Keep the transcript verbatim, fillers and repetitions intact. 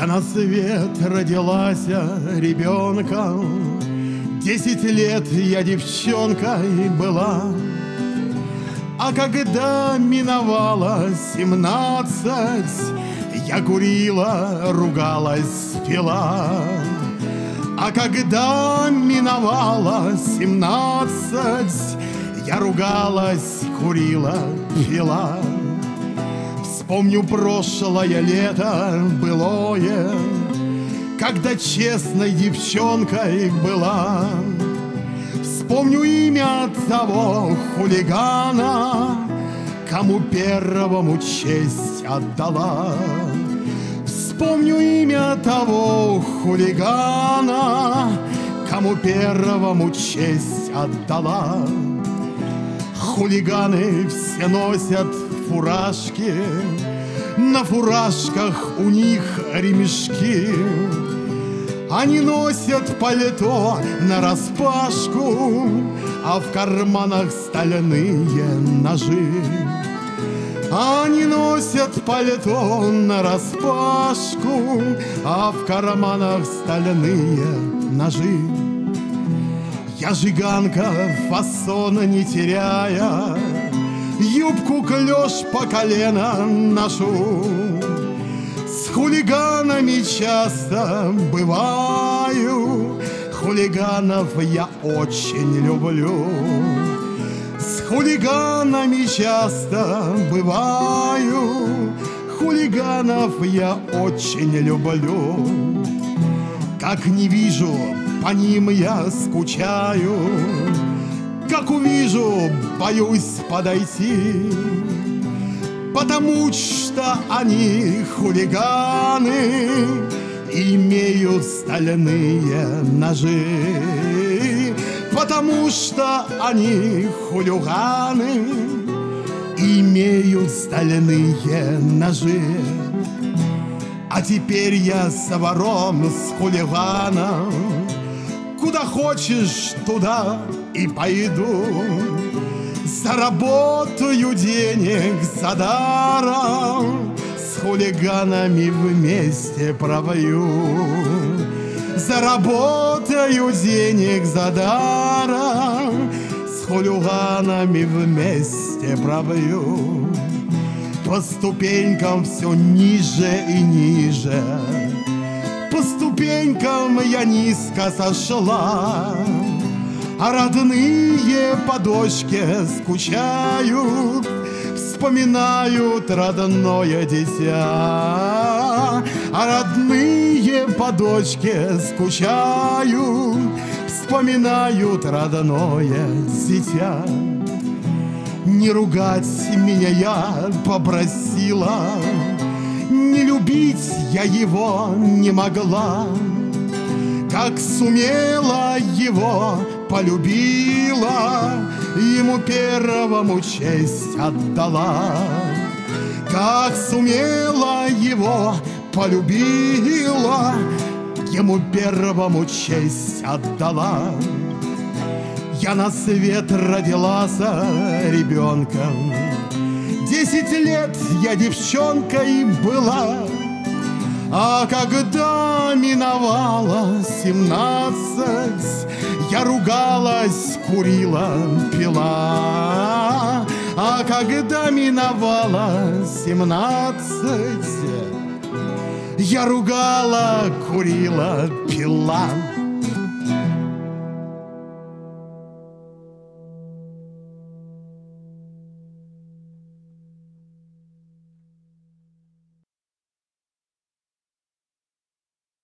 Я на свет родилась ребенком, десять лет я девчонкой была. А когда миновало семнадцать, я курила, ругалась, пила. А когда миновало семнадцать, я ругалась, курила, пила. Вспомню прошлое лето былое, когда честной девчонкой была. Вспомню имя того хулигана, кому первому честь отдала. Вспомню имя того хулигана, кому первому честь отдала. Хулиганы все носят фуражки, на фуражках у них ремешки. Они носят пальто нараспашку, а в карманах стальные ножи. Они носят пальто нараспашку, а в карманах стальные ножи. Я жиганка, фасона не теряя, юбку клеш по колено ношу. С хулиганами часто бываю, хулиганов я очень люблю. С хулиганами часто бываю, хулиганов я очень люблю. Как не вижу, по ним я скучаю, как увижу, боюсь подойти. Потому что они хулиганы, имеют стальные ножи. Потому что они хулиганы, имеют стальные ножи. А теперь я с вором, с хулиганом, куда хочешь, туда и пойду. Заработаю денег за даром, с хулиганами вместе провою. Заработаю денег за даром, с хулиганами вместе провою. По ступенькам все ниже и ниже, по ступенькам я низко сошла. А родные по дочке скучают, вспоминают родное дитя. А родные по дочке скучают, вспоминают родное дитя. Не ругать меня я попросила, не любить я его не могла. Как сумела его полюбила, ему первому честь отдала. Как сумела его полюбила, ему первому честь отдала. Я на свет родилась ребенком, десять лет я девчонкой была. А когда миновало семнадцать, я ругалась, курила, пила. А когда миновало семнадцать, я ругала, курила, пила.